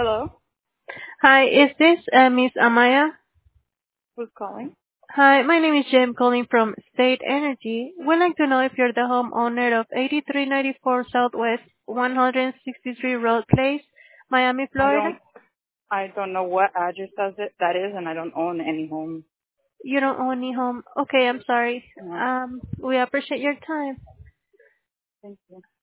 Hello, Hi, is this Miss Amaya? who's calling? Hi, my name is Jim calling from State Energy. We'd like to know if you're the homeowner of 8394 Southwest 163 Road Place, Miami, I Florida. don't I don't know what address that is, and I don't own any home. You don't own any home. Okay, I'm sorry. No, We appreciate your time. thank you.